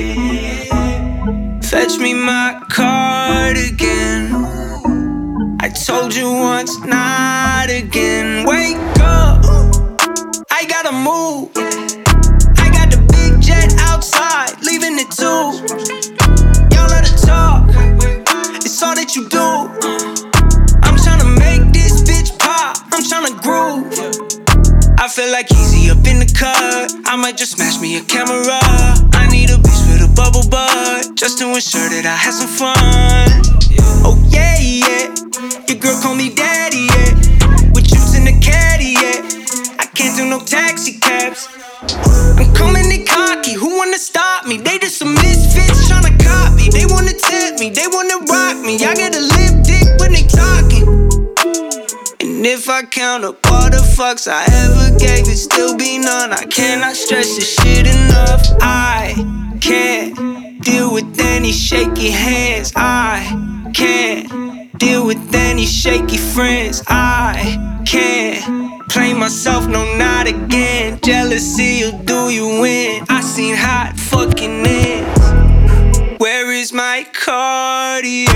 Fetch me my cardigan. I told you once, not again. Wake up, I gotta move. I got the big jet outside, leaving it too. Y'all let it talk, it's all that you do. I'm tryna make this bitch pop, I'm tryna groove. I feel like easy up in the cut, I might just smash me a camera. I need a bitch with a bubble butt, just to ensure that I have some fun. Oh yeah, yeah, your girl call me daddy, yeah. With juice in the caddy, yeah. I can't do no taxi cabs. I'm coming in cocky, who wanna stop me? They just some misfits tryna copy. They wanna tip me, they wanna rock me. I get a lip dick when they talking. And if I count up all the fucks I ever gave, it still be none. I cannot stress this shit enough. I can't deal with any shaky hands. I can't deal with any shaky friends. I can't play myself, no not again. Jealousy will do you in. I seen hot fucking ends. Where is my Cartier?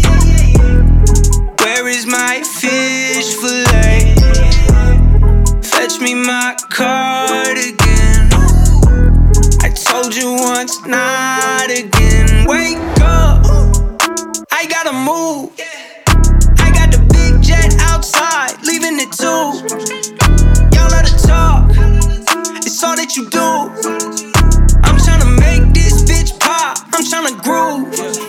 Where is my fish fillet? Fetch me my cardigan. I told you once, not again. Wake up, I gotta move. I got the big jet outside, leaving it too. Y'all let it talk, it's all that you do. I'm tryna make this bitch pop, I'm tryna groove.